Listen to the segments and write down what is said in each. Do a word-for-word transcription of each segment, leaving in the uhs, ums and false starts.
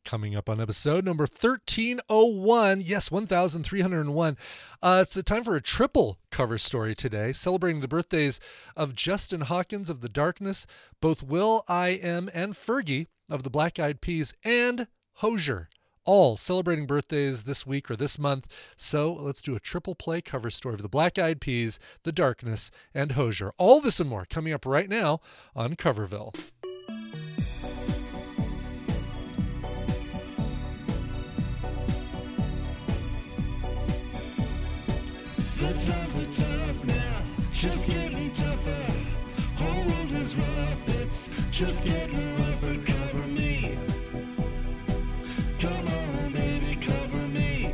coming up on episode number thirteen oh one. Yes, one thousand three hundred one. Uh, it's a time for a triple cover story today, celebrating the birthdays of Justin Hawkins of The Darkness, both Will I Am and Fergie of the Black Eyed Peas, and Hozier, all celebrating birthdays this week or this month. So let's do a triple play cover story of the Black Eyed Peas, The Darkness, and Hozier. All this and more coming up right now on Coverville. The times are tough now, just getting tougher. Hold is rough, it's just getting rougher. Cover me. Come on, baby, cover me.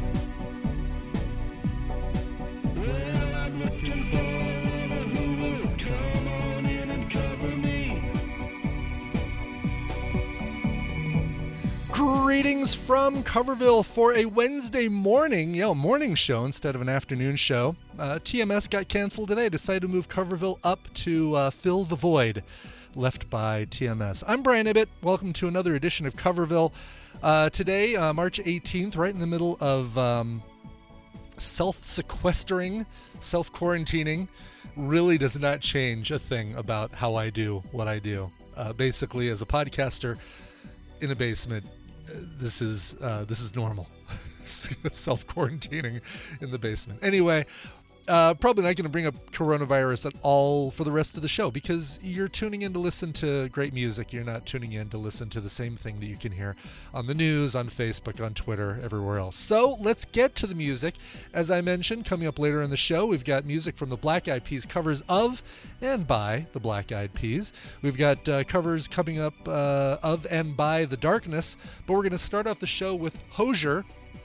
Well, I'm looking for a lover who will come on in and cover me. Greetings from Coverville for a Wednesday morning, you know, morning show instead of an afternoon show. Uh, T M S got canceled today. Decided to move Coverville up to uh, fill the void left by T M S. I'm Brian Ibbett. Welcome to another edition of Coverville. Uh, today, uh, March eighteenth, right in the middle of um, self-sequestering, self-quarantining, really does not change a thing about how I do what I do. Uh, basically, as a podcaster in a basement, uh, this is uh, this is normal. Self-quarantining in the basement. Anyway, uh, probably not going to bring up coronavirus at all for the rest of the show because you're tuning in to listen to great music. You're not tuning in to listen to the same thing that you can hear on the news, on Facebook, on Twitter, everywhere else. So let's get to the music. As I mentioned, coming up later in the show, we've got music from the Black Eyed Peas, covers of and by the Black Eyed Peas. We've got uh, covers coming up uh, of and by The Darkness, but we're going to start off the show with Hozier.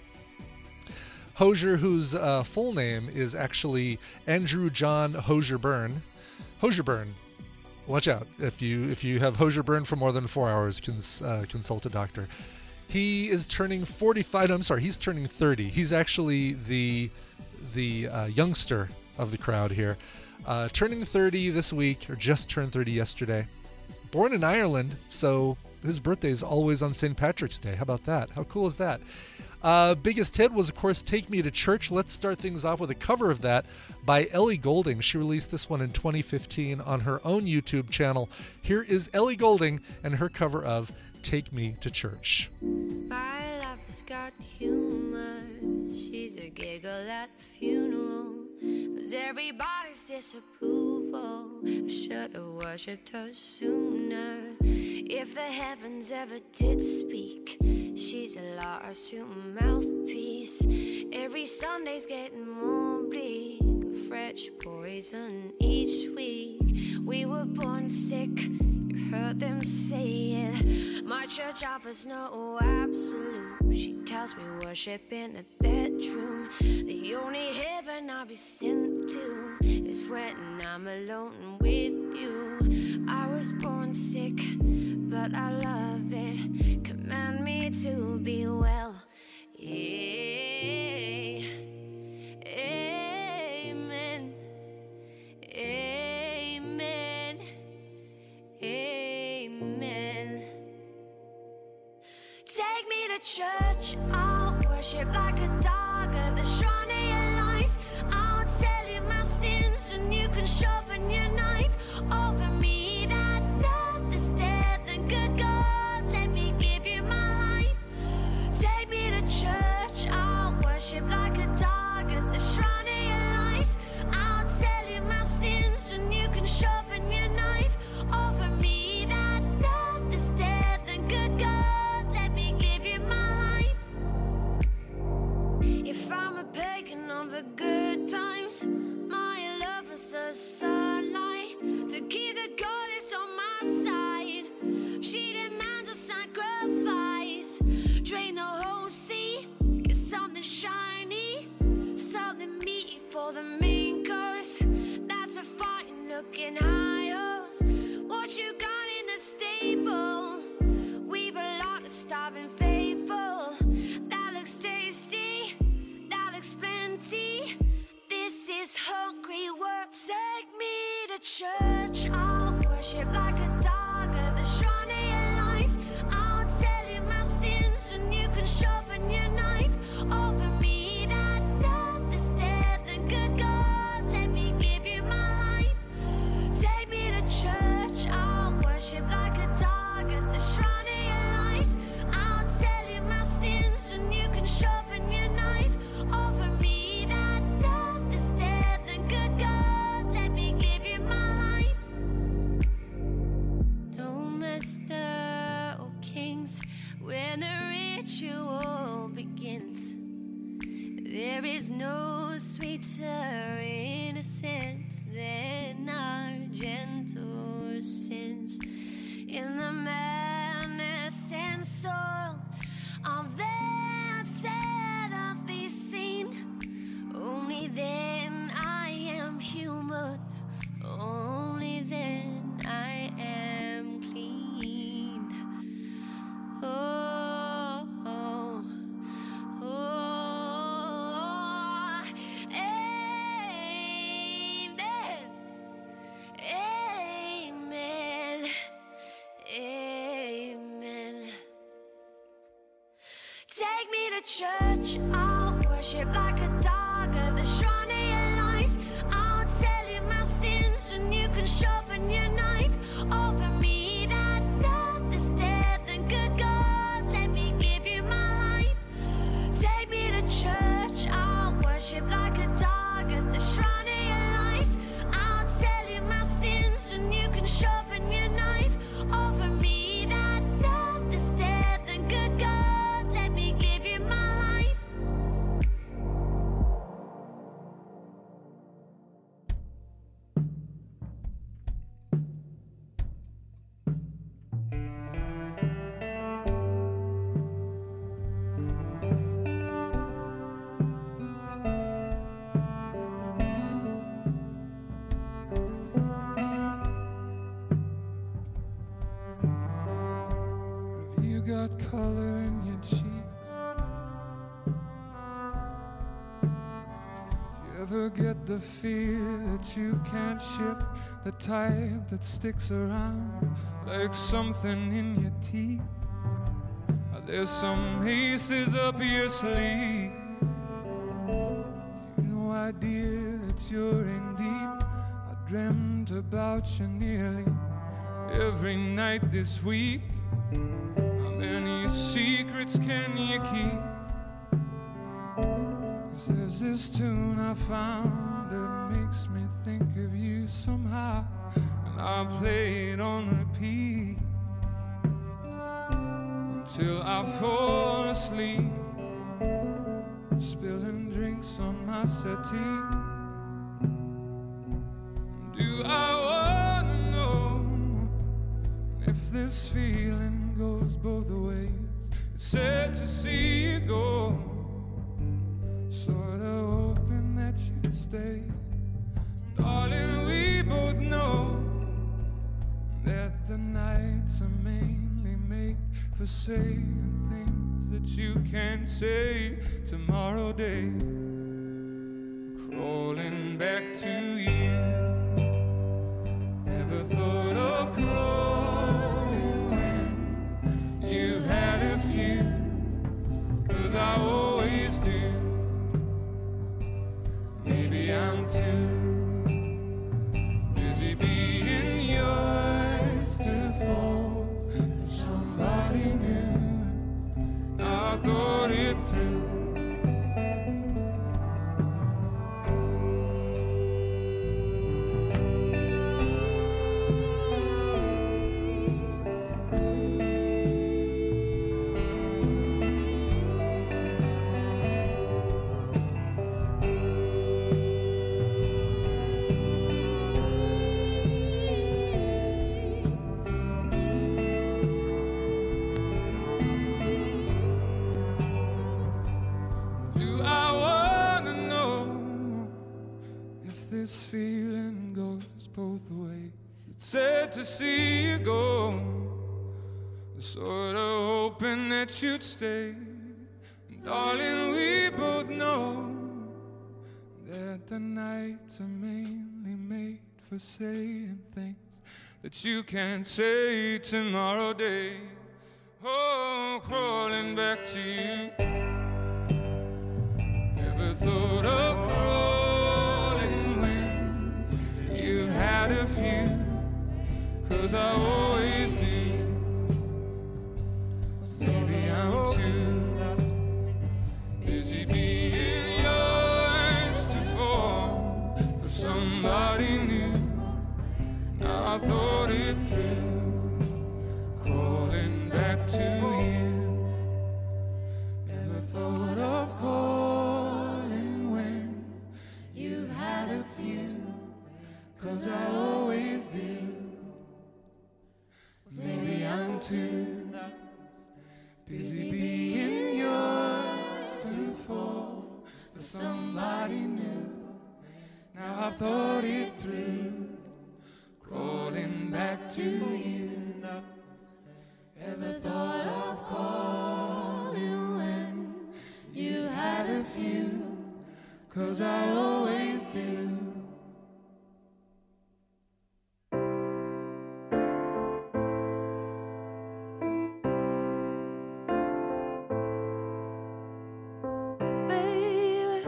Hozier, whose uh, full name is actually Andrew John Hozier Byrne. Hozier Byrne. Watch out. If you if you have Hozier Byrne for more than four hours, cons, uh, consult a doctor. He is turning forty-five. No, I'm sorry. He's turning thirty. He's actually the the uh, youngster of the crowd here. Uh, turning thirty this week, or just turned thirty yesterday. Born in Ireland, so his birthday is always on Saint Patrick's Day. How about that? How cool is that? Uh, biggest hit was, of course, Take Me to Church. Let's start things off with a cover of that by Ellie Goulding. She released this one in twenty fifteen on her own YouTube channel. Here is Ellie Goulding and her cover of Take Me to Church. My lover's got humor. She's a giggle at a funeral. Cause everybody's disapproval. I should have worshipped her sooner. If the heavens ever did speak, she's a lawsuit mouthpiece. Every Sunday's getting more bleak. Fresh poison each week. We were born sick, you heard them say it. My church offers no absolute. She tells me worship in the bedroom. The only heaven I'll be sent to is when I'm alone with you. I was born sick, but I love it. Command me to be well. Yeah. Amen. Amen. Amen. Take me to church. I'll worship like a dog at the shrine of your lies. I'll tell you my sins and you can sharpen your knife over me. That death is death, and good God, let me give you my life. Take me to church. I'll worship like a dog at the shrine of your lies. I'll tell you my sins and you can sharpen your knife over me. That death is death, and good God, let me give you my life. If I'm a pagan of the good times, my love is the sunlight to keep the goddess on my side. She demands a sacrifice. Drain the whole sea, get something shiny, something meaty for the main course. That's a fine looking high horse. What you got in the stable? We've a lot of starving faithful. That looks tasty, that looks plenty. This is hungry work. Take me to church. I'll worship like a dog at the shrine of your lies. I'll tell you my sins and There's no sweeter innocence than our gentle sins. In the madness and soil of that sad earthly scene, only then I am human, only then I am clean. Oh, oh, oh, amen, amen, amen. Take me to church, I'll worship like a dog at the shrine of your lies. I'll tell you my sins and you can sharpen your knife. Offer me that death is death, and good God, let me give you my life. Take me to church, I'll worship like a dog at the shrine of your lies. I'll tell you my sins and you can sharpen your knife. Offer me that death is death, and good God, let me give you my life. Have you got color in your cheeks? Do you ever get the fear that you can't shift, the type that sticks around like something in your teeth? Are there some aces up your sleeve? You no idea that you're in deep. I dreamt about you nearly every night this week. How many secrets can you keep? 'Cause there's this tune I found that makes me think of you somehow, and I play it on repeat until I fall asleep, spilling drinks on my settee. Do I wanna know if this feeling goes both ways? It's sad to see you go, sorta hoping that you'd stay. Darling, we both know that the nights are mainly made for saying things that you can't say tomorrow day. Crawling back to you. Ever thought of crawling when you've had a few? 'Cause I always do. Maybe I'm too busy being yours to fall for somebody new. I thought it through. This feeling goes both ways. It's sad to see you go, sort of hoping that you'd stay. Darling, we both know that the nights are mainly made for saying things that you can't say tomorrow day. Oh, crawling back to you. Ever thought of crawling when you had a few? 'Cause I always do. Maybe I'm too busy being yours to fall for somebody new. Now I thought it through, crawling back to you. Ever thought of calling when 'cause I always do. Baby,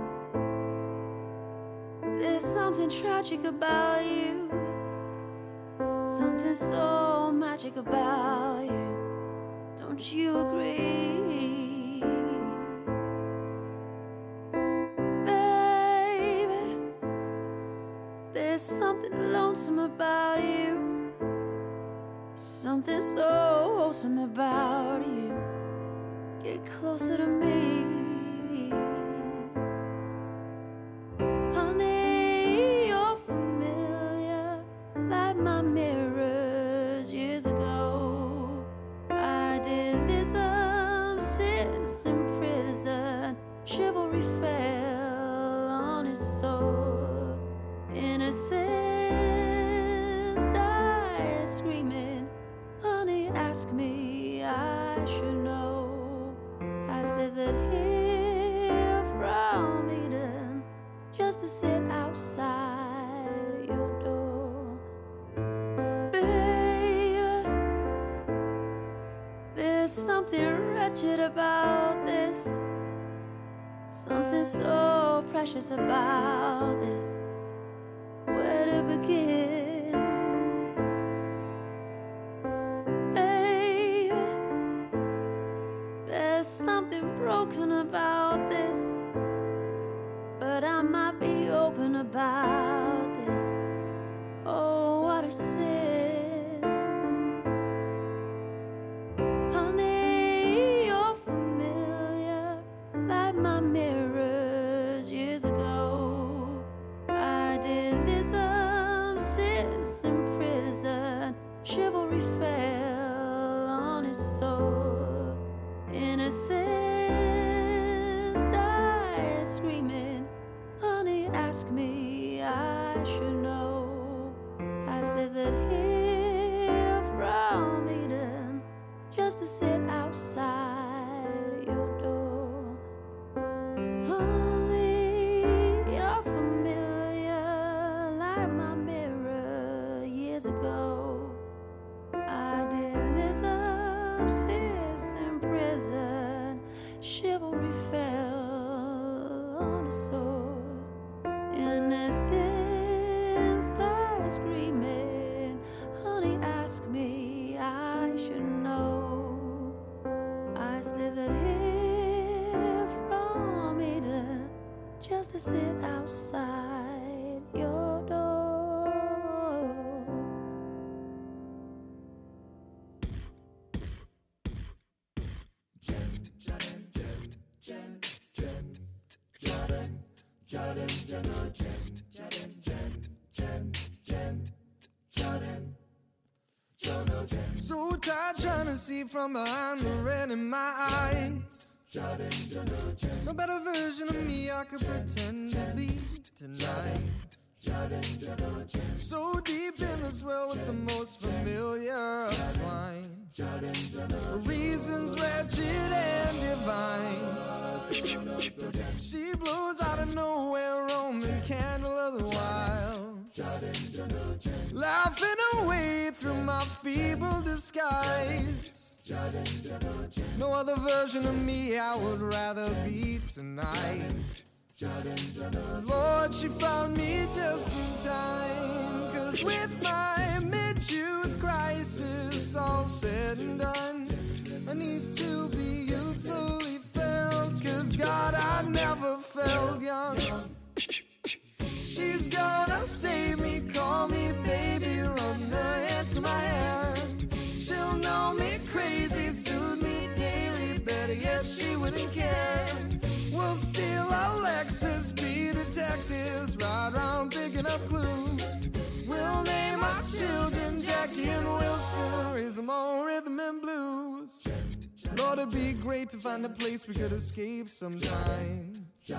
there's something tragic about you, something so magic about you. Don't you agree? Baby, there's something lonesome about you, something so wholesome about you. Get closer to me. Honey, you're familiar, like my mirrors years ago. I did this um since in prison. Chivalry fell on his sword. Innocence died screaming. Honey, ask me, I should know. I slithered here from Eden just to sit outside your door. Baby, there's something wretched about this, something so precious about this. Where to begin? Baby, there's something broken about this, but I might be open about this. Oh, what a sin. Honey, you're familiar, like my mirrors years ago. I did this um since in prison. Chivalry fell on his sword. Innocence died screaming. Honey, ask me, I should know. I slithered here from Eden just to sit outside your door. Honey, you're familiar, like my mirror years ago. I did this up since in prison. Chivalry fell on a sword. Innocence died screaming. Honey, ask me, I should know. I slithered here from Eden just to sit outside your door. So tired trying to see from behind the red in my eyes. No better version of me I could pretend to be tonight. So deep in this well with the most familiar of swine, for reasons wretched and divine. She blows out of nowhere, Roman candle of the wild, laughing away through my feeble disguise. No other version of me I would rather be tonight. Lord, she found me just in time, 'cause with my mid-youth crisis all said and done, I need to be youthfully felt, 'cause God, I never felt young. She's gonna save me, call me baby, run her hands to my hand. She'll know me crazy, soothe me daily, better yet she wouldn't care. We'll steal a Lexus, be detectives, ride around picking up clues. We'll name our children Jackie and Wilson, raise them on rhythm and blues. Lord, it'd be great to find a place we could escape sometime.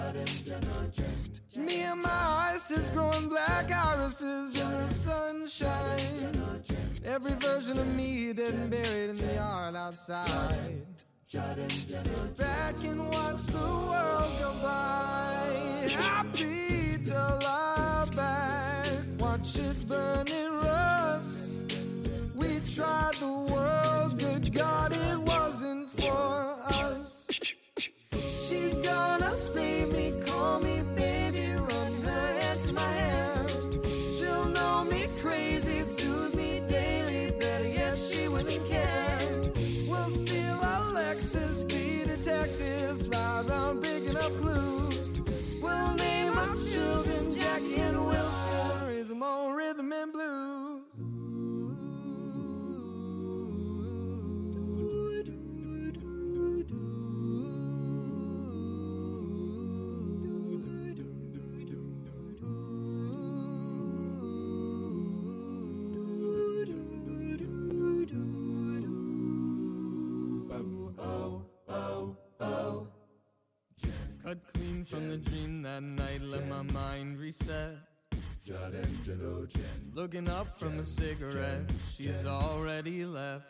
Me and my eyes is growing black irises in the sunshine. Every version of me dead and buried in the yard outside. Sit back and watch the world go by. Happy to love back. Watch it burn and rust. We tried the world, good God, it wasn't for us. She's gonna save me, call me baby, run her hands to my hand. She'll know me crazy, soothe me daily, better yet she wouldn't care. We'll steal a Lexus, be detectives, ride around picking up clues. We'll name our children Jackie and Wilson, raise them on rhythm and blues. Cut clean from the dream that night, let my mind reset. Looking up from a cigarette, she's already left.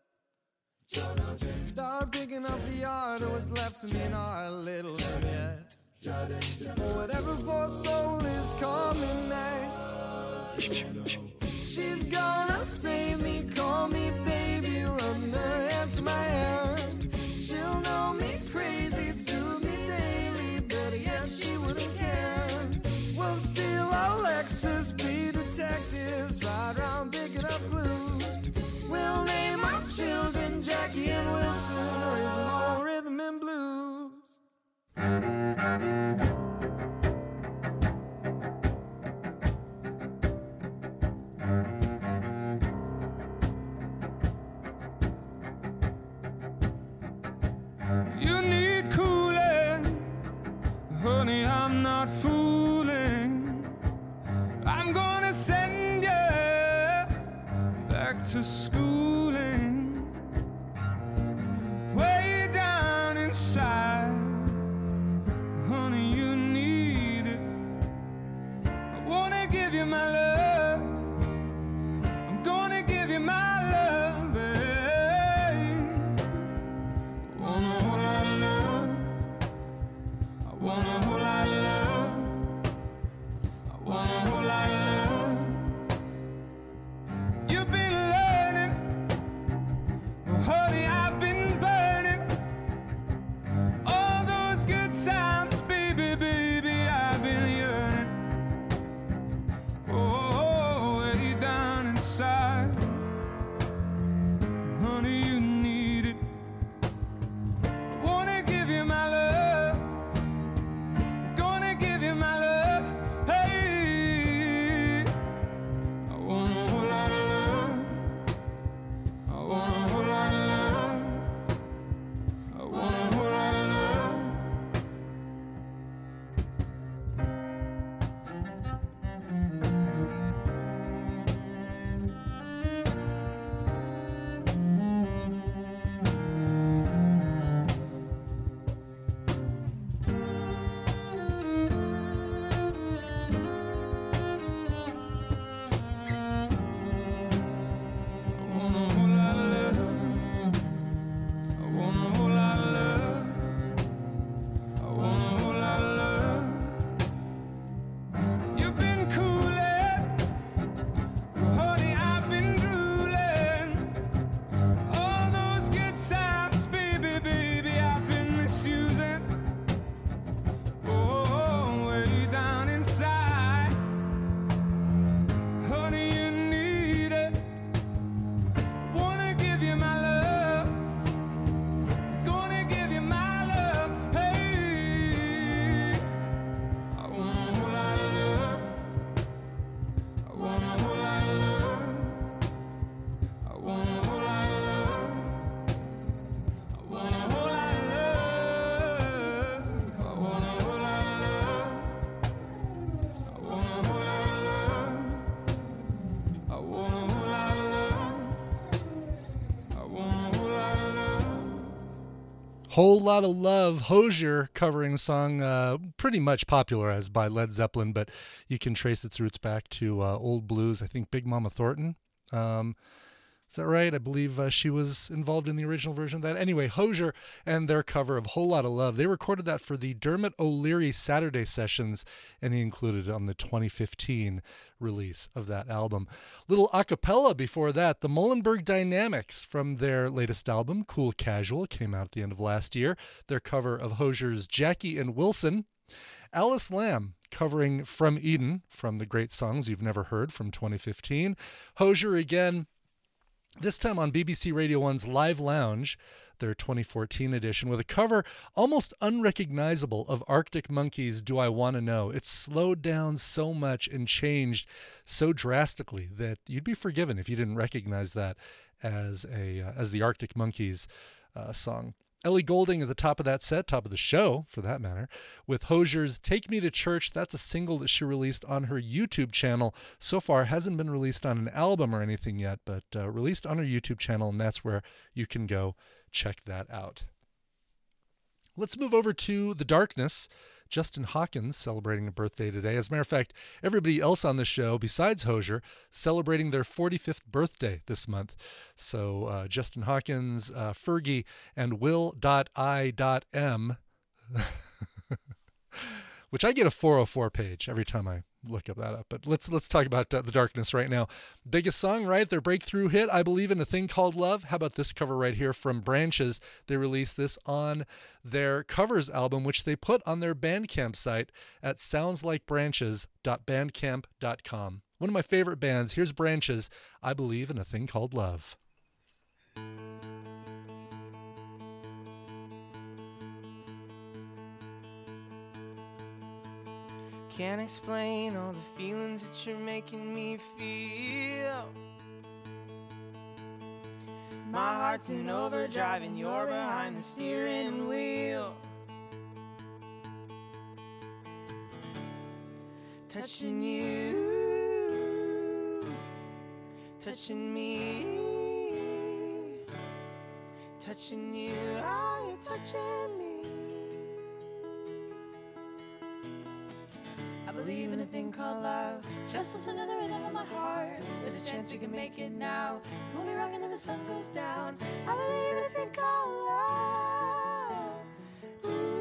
Start picking up the art of what's left of me in our little Juliet. For whatever poor soul is coming next, she's gonna save me, call me baby, run her hands to my hand. She'll know me crazy, soothe me daily, better yet she wouldn't care. We'll steal a Lexus, be detectives, ride around picking up clues. We'll name our children Jackie and Wilson, raise them on rhythm and blues. You need cooling, honey, I'm not fooling. I'm gonna send you back to schooling. Way down inside, honey, you need it. I wanna give you my love, I'm gonna give you my love, babe. I want a whole lot of love, I want a whole lot of love, I want a whole lot of love. You've been learning, well, honey, I've been burning. All those good times, baby, baby, I've been yearning. Oh, way down inside, honey, you need it. I wanna give you my love, gonna give you my love. Hey, I want a whole lot of love, I want a whole lot of love, I want a whole lot of love. I want a whole lot of love, I want a whole lot of love, I want a whole lot of love. You've been cooling, honey, I've been drooling. All those good times, baby, baby, I've been misusing. Oh, way down inside, honey, you need it. Wanna give you my love, gonna give you my love. Hey, I want a whole lot of love, I want a whole lot of love, I want a whole lot of love, I want a whole lot of love, I want a whole lot of love, I want a whole lot of love, I want a whole lot of love, I want a whole lot of love. Whole Lot of Love, Hozier covering a song uh, pretty much popularized by Led Zeppelin, but you can trace its roots back to uh, old blues. I think Big Mama Thornton um, Is that right? I believe uh, she was involved in the original version of that. Anyway, Hozier and their cover of Whole Lotta Love. They recorded that for the Dermot O'Leary Saturday Sessions, and he included it on the twenty fifteen release of that album. Little a cappella before that, the Muhlenberg Dynamics from their latest album, Cool Casual, came out at the end of last year. Their cover of Hozier's Jackie and Wilson. Alice Lamb covering From Eden from the Great Songs You've Never Heard from twenty fifteen. Hozier again, this time on B B C Radio one's Live Lounge, their twenty fourteen edition, with a cover almost unrecognizable of Arctic Monkeys' Do I Wanna Know. It's slowed down so much and changed so drastically that you'd be forgiven if you didn't recognize that as a uh, as the Arctic Monkeys uh, song. Ellie Goulding at the top of that set, top of the show for that matter, with Hozier's Take Me to Church. That's a single that she released on her YouTube channel. So far hasn't been released on an album or anything yet, but uh, released on her YouTube channel, and that's where you can go check that out. Let's move over to The Darkness. Justin Hawkins celebrating a birthday today. As a matter of fact, everybody else on the show besides Hozier celebrating their forty-fifth birthday this month. So uh, Justin Hawkins, uh, Fergie, and Will.I.M, which I get a four oh four page every time I look up that up. But let's let's talk about uh, The Darkness right now. Biggest song, right? Their breakthrough hit, I Believe in a Thing Called Love. How about this cover right here from Branches? They released this on their covers album, which they put on their Bandcamp site at sounds like branches dot bandcamp dot com. One of my favorite bands. Here's Branches, I Believe in a Thing Called Love. Can't explain all the feelings that you're making me feel. My heart's in overdrive and you're behind the steering wheel. Touching you, touching me, touching you, are you touching me? I believe in a thing called love. Just listen to the rhythm of my heart. There's a chance we can make it now. We'll be rocking till the sun goes down. I believe in a thing called love. Ooh.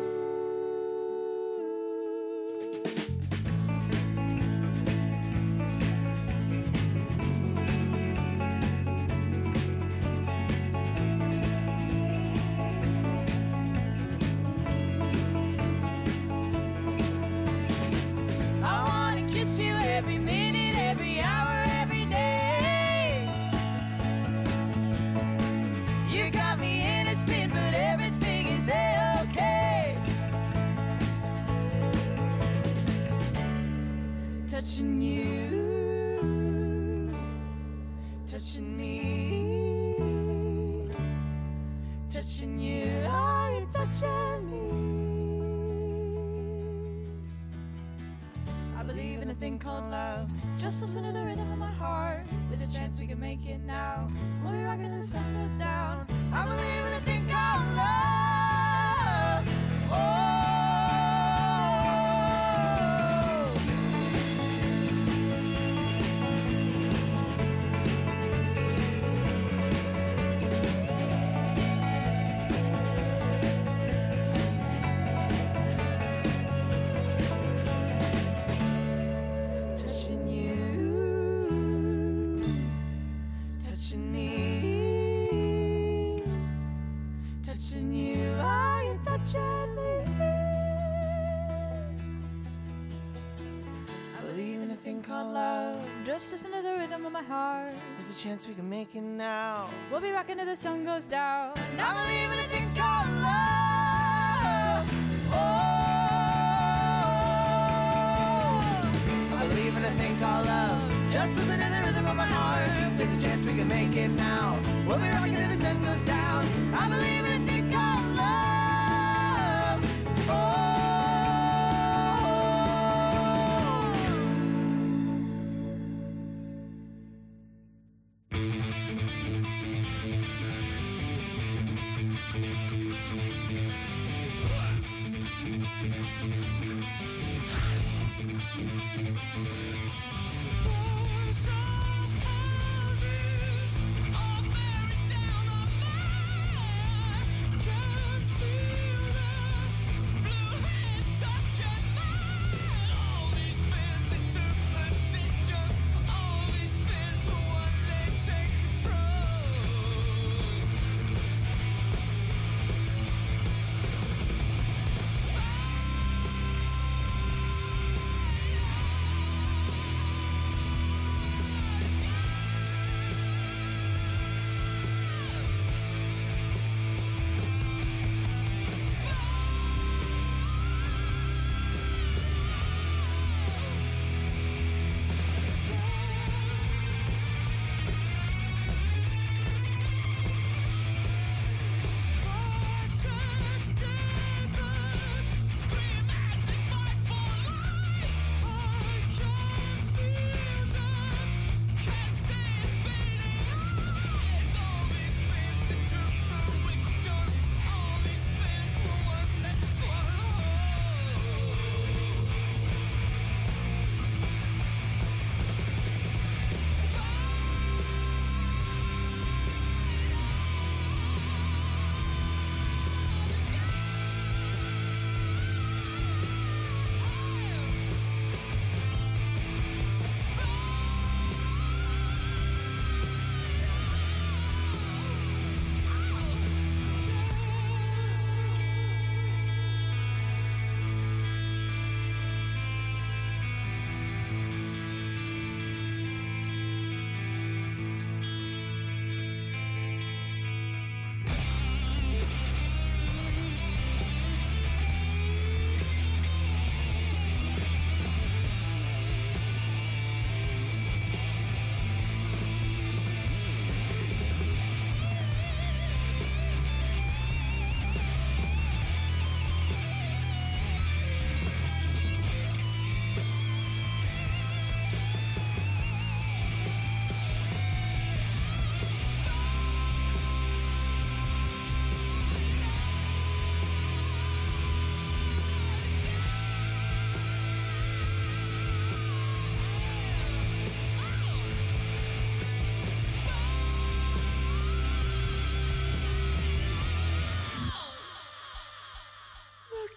Touching you, touching me, touching you, are you touching me? I believe in a thing called love. Just listen to the rhythm of my heart. There's a chance we can make it now. We'll be rocking till the sun goes down. I believe in a thing called love. Oh. Just listen to the rhythm of my heart. There's a chance we can make it now. We'll be rocking till the sun goes down. And I believe in a thing called love. Oh, I believe in a thing called love. Just listen to the rhythm of my heart. There's a chance we can make it now. We'll be rocking till the sun goes down. I believe in a thing called love. Oh. Voice of houses, all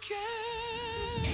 can.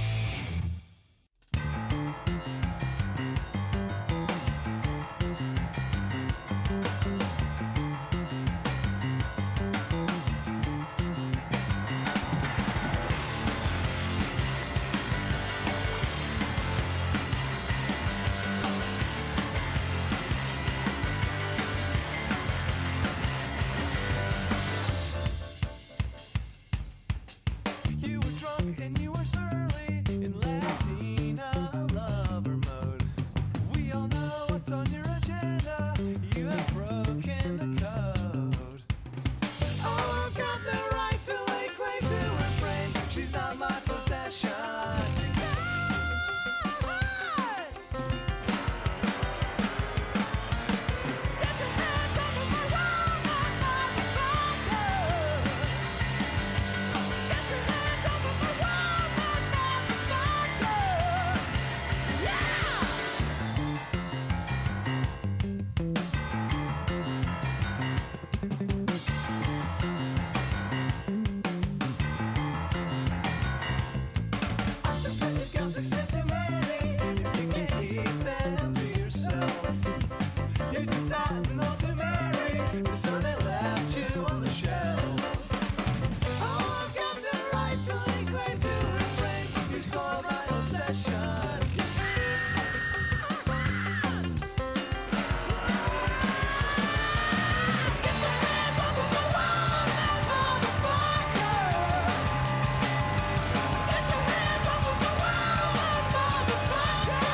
You were drunk and you were surly in Latina lover mode. We all know what's on your agenda. You have broken the code. Oh, I've got no right to lay claim to her friend. She's not my possession. Get your hands off of my woman, motherfucker. Get your hands off of my woman, motherfucker. Yeah! I think that you've got success too many, and you can't keep them to yourself. You're too fat and all too merry, so they left you on the shelf. Oh, I've got the right to lay claim to her friend. You saw my obsession. Get your hands off of my woman, motherfucker. Get your hands off of my woman, motherfucker.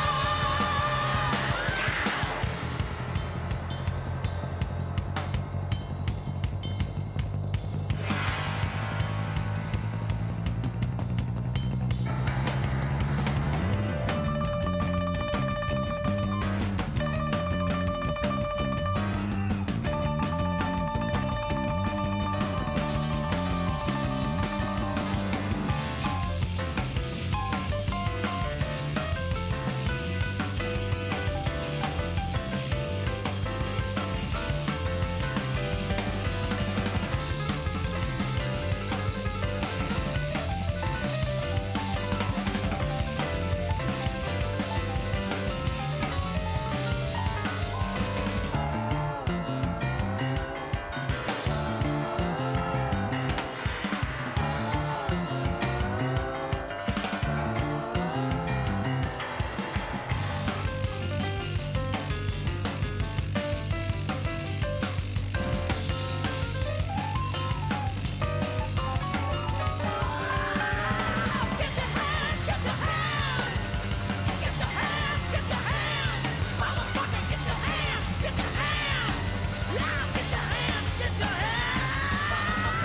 Get your hands, get your hands. Get your hands, get your hands. Motherfucker, get your hands, get your hands. Yeah, get your hands, get your hands.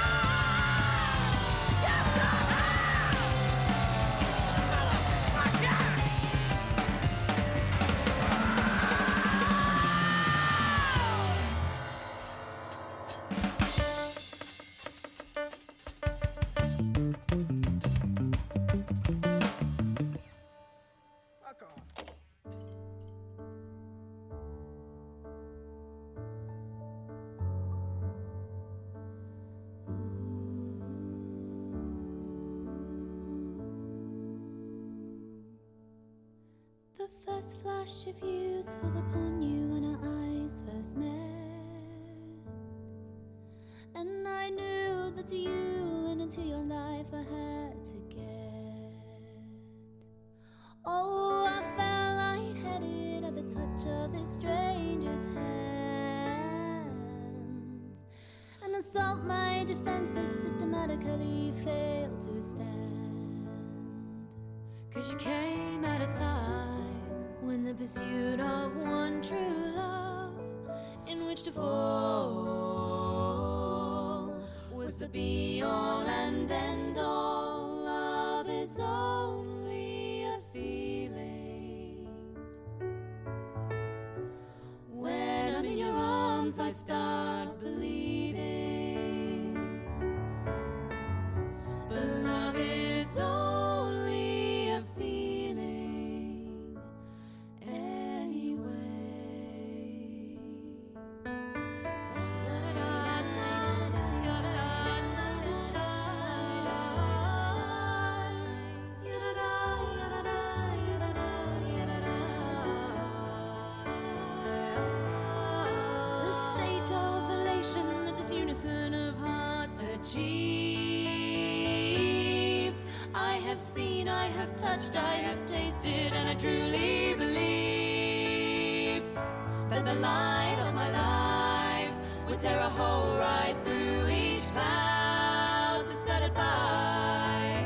Get your hands. Motherfucker. Fuck off. The first flash of youth was upon you when our eyes first met, and I knew that to you and into your life I had to get. Oh, I felt lightheaded at the touch of this stranger's hand. An assault my defenses systematically failed to withstand. Cause you came at a time when the pursuit of one true love in which to fall was the be-all and end-all. Love is only a feeling. When I'm in your arms I start believing. But love is only a feeling anyway. have seen, I have touched, I have tasted, and I truly believe that the light of my life would tear a hole right through each cloud that's scudded by,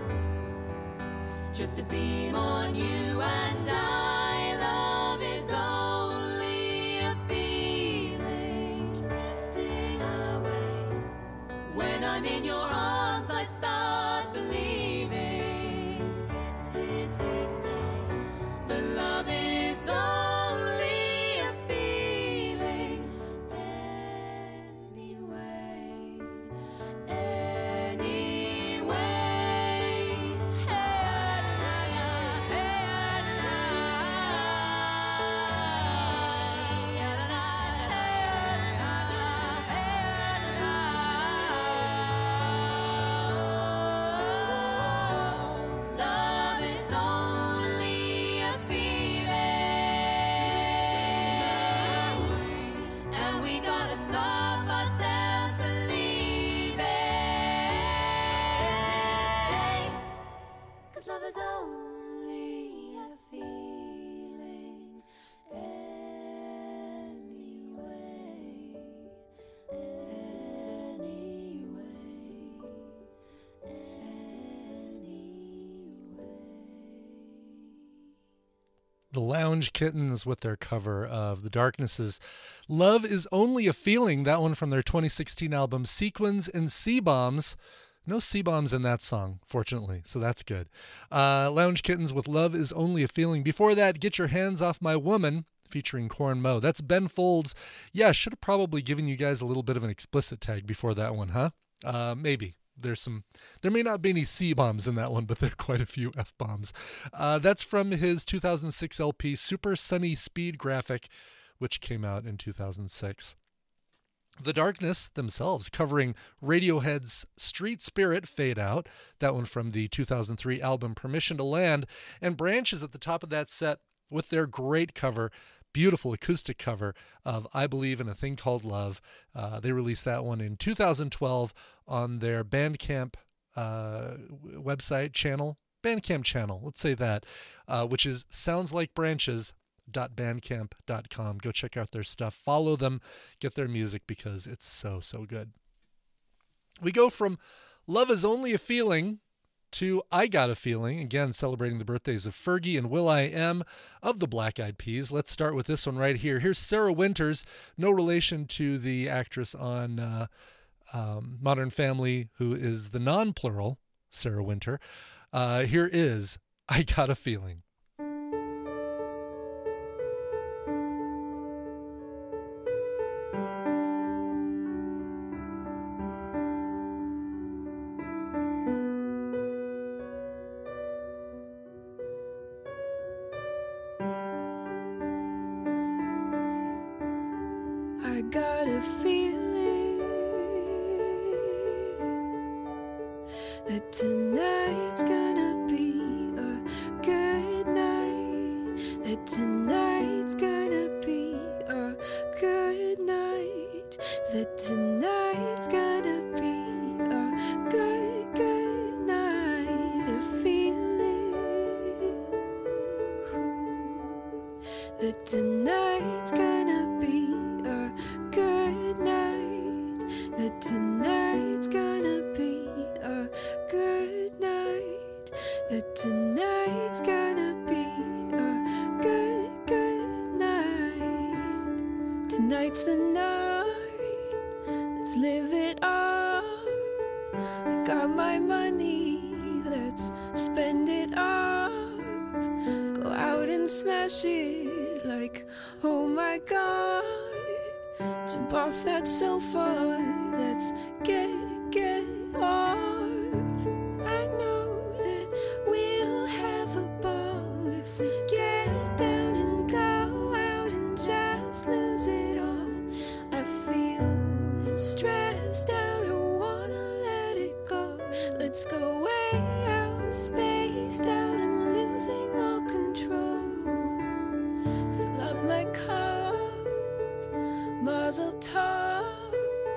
just to beam on you and I. Love is only a feeling drifting away. When I'm in your arms, I start believing it's here to stay. But love is only a feeling anyway, anyway. Love is only a feeling, and we gotta stop ourselves believing. Cause love is only a feeling anyway, anyway, The Lounge Kittens with their cover of The Darkness's Love is Only a Feeling, that one from their twenty sixteen album Sequins and C-Bombs. No C-Bombs in that song, fortunately, so that's good. Uh, Lounge Kittens with Love is Only a Feeling. Before that, Get Your Hands Off My Woman, featuring Corn Mo. That's Ben Folds. Yeah, should have probably given you guys a little bit of an explicit tag before that one, huh? Uh, maybe. There's some, there may not be any C-bombs in that one, but there are quite a few F-bombs. Uh, that's from his two thousand six L P Super Sunny Speed Graphic, which came out in two thousand six. The Darkness themselves covering Radiohead's Street Spirit Fade Out, that one from the two thousand three album Permission to Land, and Branches at the top of that set with their great cover, beautiful acoustic cover of I Believe in a Thing Called Love. Uh, they released that one in two thousand twelve on their Bandcamp uh, website channel, Bandcamp channel, let's say that, uh, which is sounds like branches dot bandcamp dot com. Go check out their stuff, follow them, get their music because it's so, so good. We go from Love is Only a Feeling to I Got a Feeling, again celebrating the birthdays of Fergie and will.i.am of the Black Eyed Peas. Let's start with this one right here. Here's Sarah Winters, no relation to the actress on uh, um, Modern Family who is the non-plural Sarah Winter. Uh, here is I Got a Feeling. I got a feeling that tonight's gonna be a good night, that tonight's gonna be a good night, that tonight's gonna be a good, good night. A feeling that tonight's gonna be a good night, that tonight's gonna be a good night, that tonight's gonna be a good, good night. Tonight's the night, let's live it up. I got my money, let's spend it up. Go out and smash it like, oh my God. Jump off that sofa, let's get, get off. I know that we'll have a ball if we get down and go out and just lose it all. I feel stressed out, I wanna let it go. Let's go way out, spaced out and losing all control. Fill up my cup, Mazel tov.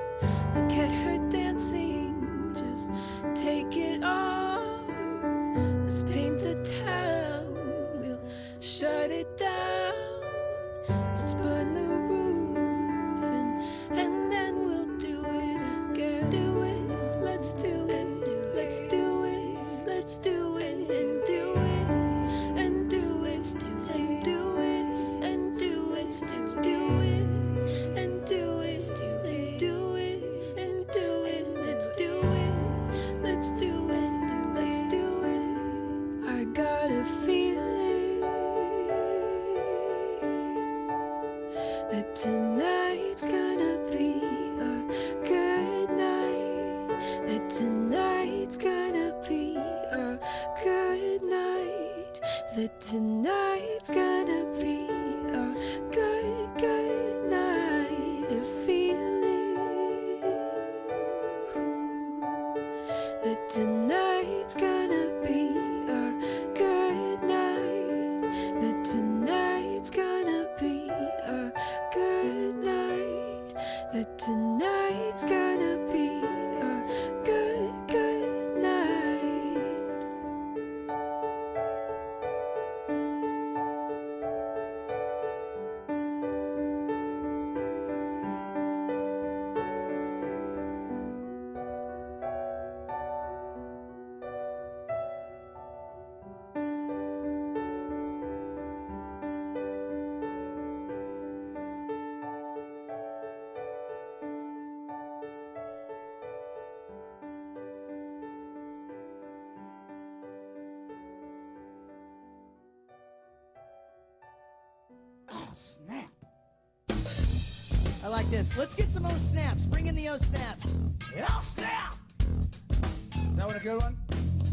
Look at her dancing, just take it off. shut it down, spun the roof, and, and then we'll do it again. Let's do it, let's do it, let's do it, let's do it, and do it, and do it, and do it, and do it, and do it, and do it, and do it, and do it, let's do it, let's do it, let's do it. I got a feeling that tonight's gonna be a good night, that tonight's gonna be a good night, that tonight's gonna be a good, good night. A feeling that tonight's gonna be a good night, that tonight's gonna be a good night, that tonight's gonna be a good, good night. Oh, snap. I like this. Let's get some O snaps. Bring in the O snaps. Oh, snap. That one a good one?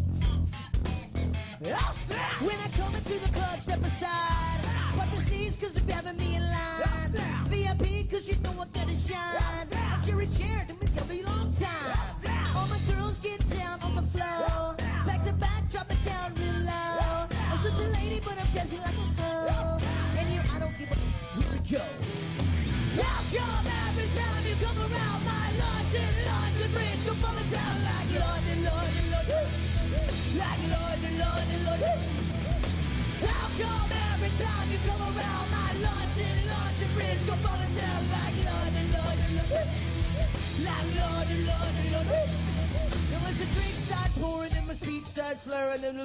Oh, snap. When I come into the club, step aside. Put the seats, cause you're having me in line. V I P, cause you know I gotta shine. I'm Jerry Chair, to make a long time. All my girls get down on the floor. Back to back, drop it down real low. I'm such a lady, but I'm dancing like a hoe. And you, I don't give a. Here we go. Now come every time you come around. My lords and lords and bridge go falling down like Lord and Lord and Lord. Like Lord and Lord and Lord. Now come every time you come around. My lords and lords and bridge go falling down like Lord and Lord and Lord. Like Lord and Lord and Lord. And as the drink starts pouring and my speech starts slurring and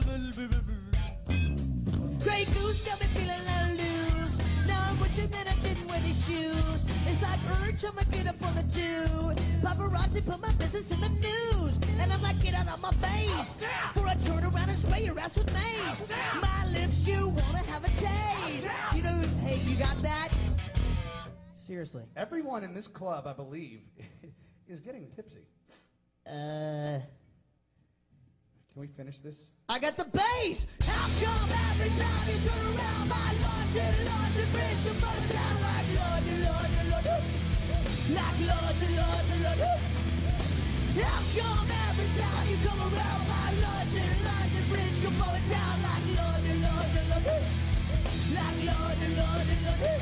Grey Goose got me feeling like loose. Now I'm wishing that I didn't wear these shoes. It's like urge time I get up on the do. Paparazzi put my business in the news. And I'm like, get out of my face. Before I turn around and spray your ass with mace. My lips, you wanna have a taste. You know, hey, you got that? Seriously. Everyone in this club, I believe, is getting tipsy. Uh... Can we finish this? I got the bass! How come every time you turn around, my lords and lords and bridge come from town like Lord and Lord and Lord. Like Lords and Lords and Lord. How come every time you come around, my lords and lords and bridge come from town like Lord and Lord and Lord. Like Lord and Lord and Lord.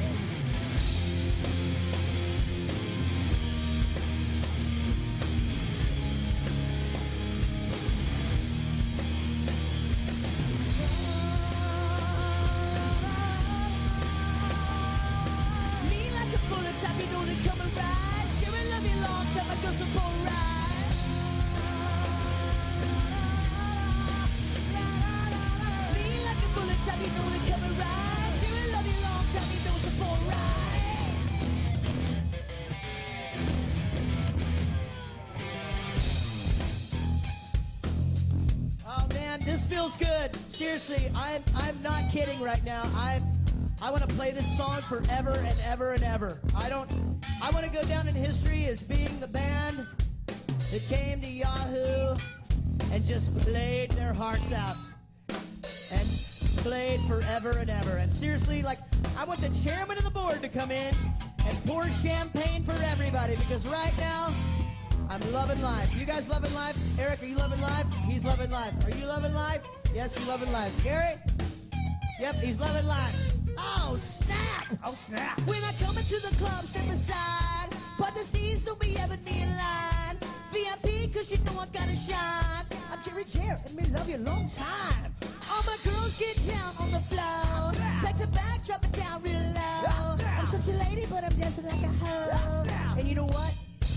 You know they come and ride. Jerry love you long time. I go some for a ride. Me like a bullet time. You know they come and ride. Jerry love you long time. You know it's a for a ride. Oh man, this feels good. Seriously, I'm I'm not kidding right now. I'm. I want to play this song forever and ever and ever. I don't, I want to go down in history as being the band that came to Yahoo and just played their hearts out. And played forever and ever. And seriously, like, I want the chairman of the board to come in and pour champagne for everybody because right now, I'm loving life. You guys loving life? Eric, are you loving life? He's loving life. Are you loving life? Yes, you're loving life. Gary? Yep, he's loving life. Oh, snap! Oh, snap! When I come into the club, step aside. But the C's don't be having me in line. V I P, cause you know I gotta shine. I'm Jerry Jarrett, and me love you a long time. All my girls get down on the floor. to back, drop it down real low. I'm such a lady, but I'm dancing like a hoe. And you know what?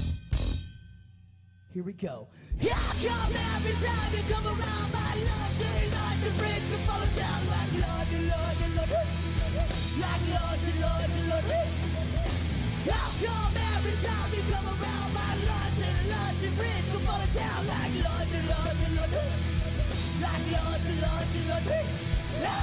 Here we go. Here I come every time you come around. My love, say like the bridge can fall down like Lord, Lord, Lord, like Lord, Lord, Lord. Here I come every time you come around. My Lord, Lord, the bridge can fall down like Lord, Lord, Lord, like Lord, Lord, Lord. No,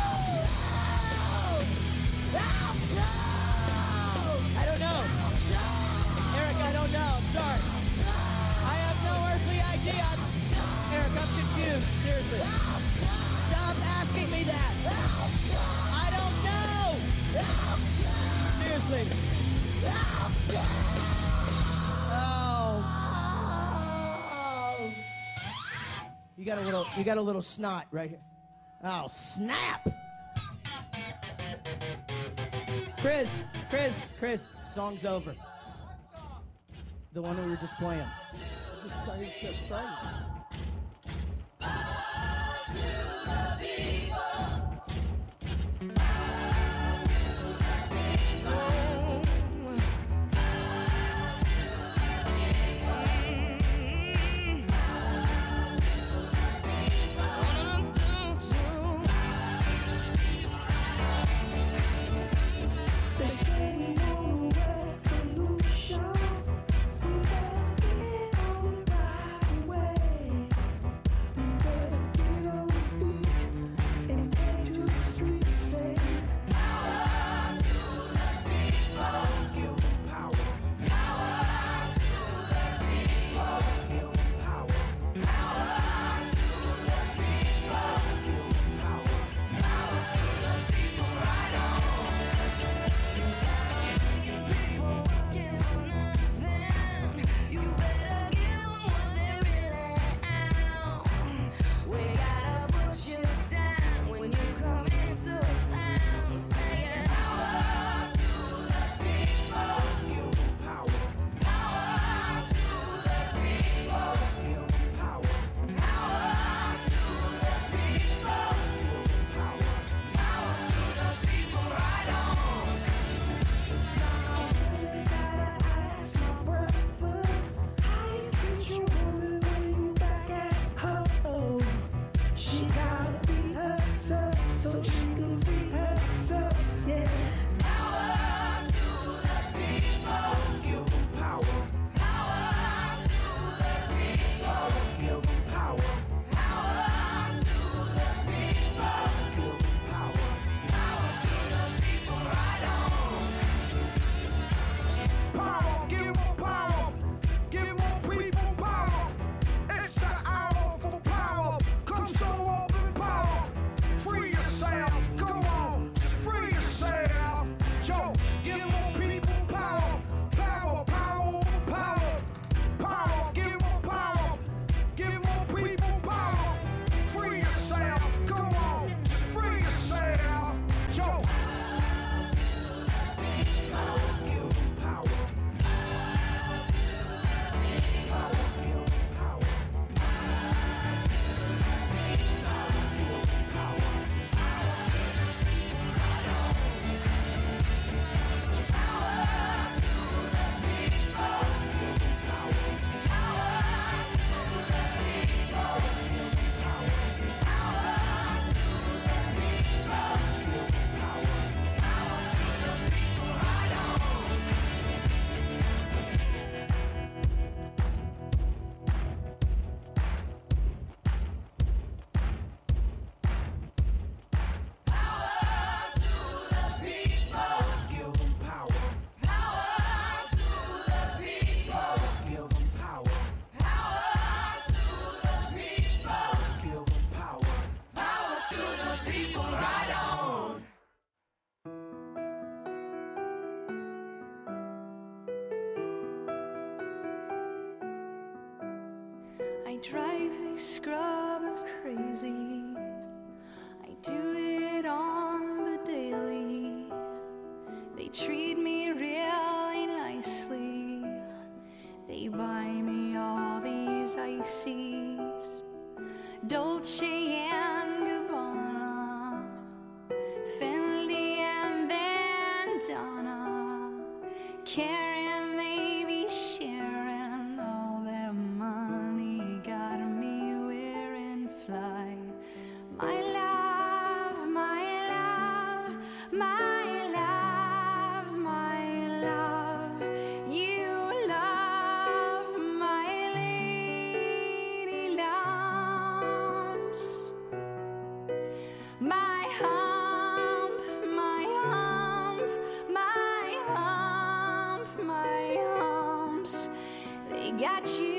no, no. I don't know, Eric. I don't know. I'm sorry. I have no earthly idea. Eric, I'm confused. Seriously. Stop asking me that. I don't know. Seriously. Oh. You got a little. You got a little snot right here. Oh, snap. Chris, Chris, Chris. Song's over. The one we were just playing. Just got, just got started. drive these scrubbers crazy. I do it on the daily. They treat me really nicely. They buy me all these ices, Dolce and Gabbana, Fendi caring, they be sharing all their money. Got me wearing fly. My love, my love, my love, my love. You love my lady loves. My hump, my hump, my hump, my humps, they got you.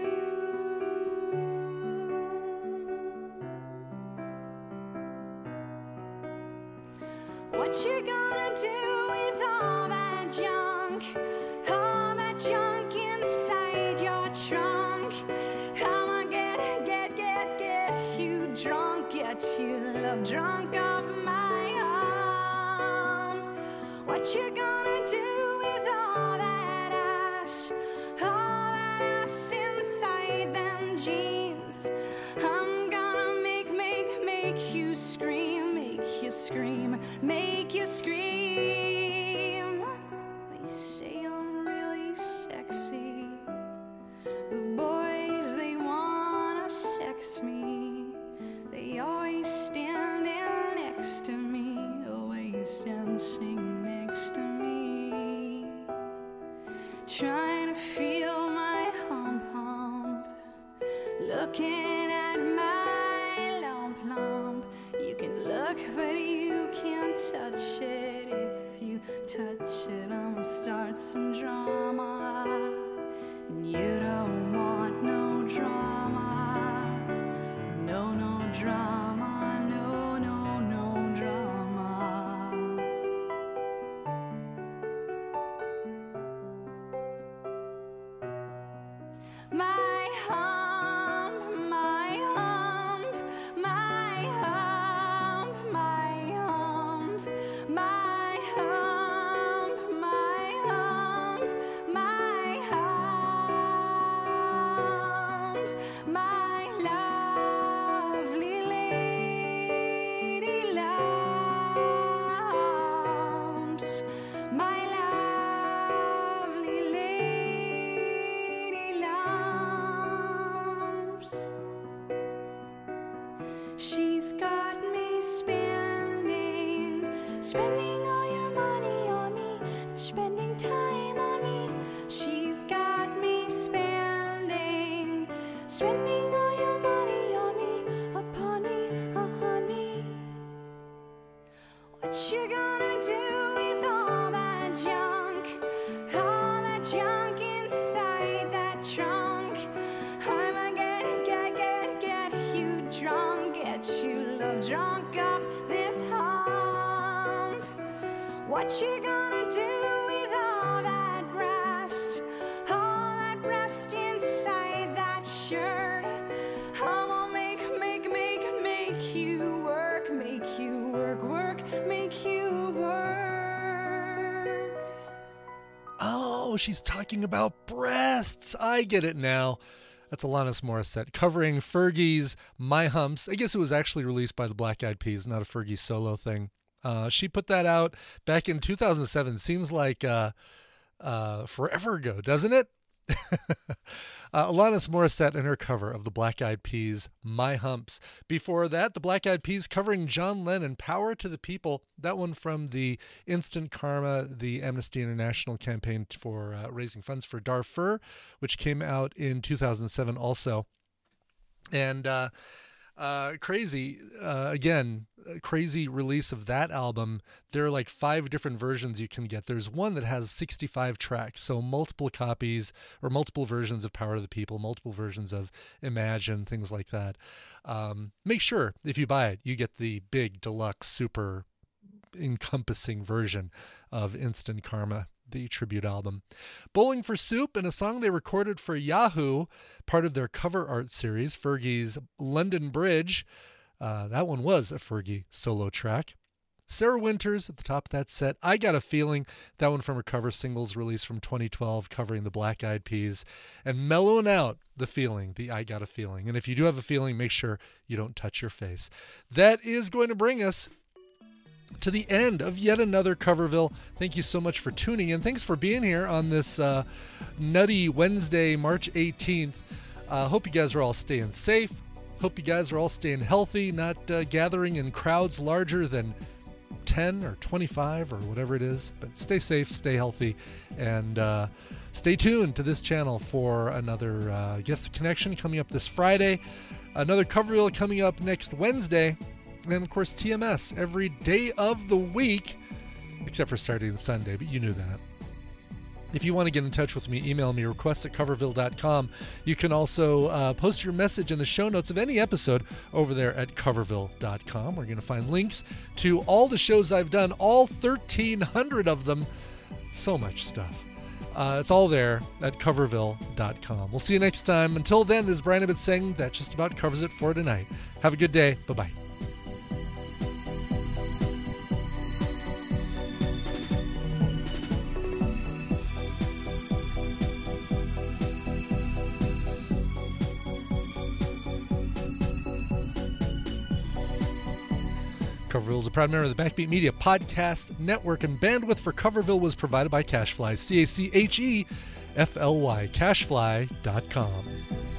What you gonna do with all that junk? All that junk inside your trunk? I'ma get, get, get, get you drunk, get you love drunk off my hump. What you gonna do with all that ass? All that ass inside them jeans? I'm gonna make, make, make you scream, make you scream, make you scream. They say I'm really sexy. The boys, they wanna sex me. They always stand in next to me, always dancing next to me, trying to feel my hump hump, looking at my lump lump. You can look, but you can't touch it. If you touch it, I'ma start some drama, and you don't want no drama. No, no drama, no, no, no drama. My hump, my hump, my hump, my hump, my hump, my hump, my hump, my lovely lady loves, my lovely lady loves. She's got me spending, spending all your money on me, spending time on me. She's got me spending, spending all your money on me, upon me, upon me. What you gonna do with all that junk? All that junk inside that trunk? I'ma get, get, get, get you drunk, get you love drunk off this hump. What you gonna do with all that breast? All that breast inside that shirt? I'ma make, make, make, make you work, make you work, work, make you work. Oh, she's talking about breasts. I get it now. That's Alanis Morissette covering Fergie's My Humps. I guess it was actually released by the Black Eyed Peas, not a Fergie solo thing. Uh, she put that out back in two thousand seven. Seems like uh, uh, forever ago, doesn't it? uh, Alanis Morissette and her cover of the Black Eyed Peas' My Humps. Before that, the Black Eyed Peas covering John Lennon, Power to the People. That one from the Instant Karma, the Amnesty International campaign for uh, raising funds for Darfur, which came out in two thousand seven also. And uh, uh, crazy, uh, again, a crazy release of that album. There are like five different versions you can get. There's one that has sixty-five tracks, so multiple copies or multiple versions of Power to the People, multiple versions of Imagine, things like that. Um, make sure if you buy it, you get the big deluxe super encompassing version of Instant Karma, the tribute album. Bowling for Soup, and a song they recorded for Yahoo, part of their cover art series, Fergie's London Bridge. Uh, that one was a Fergie solo track. Sarah Winters at the top of that set. I Got a Feeling, that one from her cover singles release from twenty twelve, covering the Black Eyed Peas, and mellowing out the feeling, the I Got a Feeling. And if you do have a feeling, make sure you don't touch your face. That is going to bring us to the end of yet another Coverville. Thank you so much for tuning in. Thanks for being here on this uh, nutty Wednesday, March eighteenth. Uh, hope you guys are all staying safe. Hope you guys are all staying healthy, not uh, gathering in crowds larger than ten or twenty-five or whatever it is. But stay safe, stay healthy, and uh, stay tuned to this channel for another uh, Guess the Connection coming up this Friday. Another Coverville coming up next Wednesday. And, of course, T M S every day of the week, except for Saturday and Sunday, but you knew that. If you want to get in touch with me, email me, request at coverville dot com. You can also uh, post your message in the show notes of any episode over there at coverville dot com. We're going to find links to all the shows I've done, all thirteen hundred of them. So much stuff. Uh, it's all there at coverville dot com. We'll see you next time. Until then, this is Brian Ibbett saying that just about covers it for tonight. Have a good day. Bye-bye. Coverville is a proud member of the Backbeat Media Podcast Network, and bandwidth for Coverville was provided by CacheFly, C A C H E F L Y, cachefly dot com.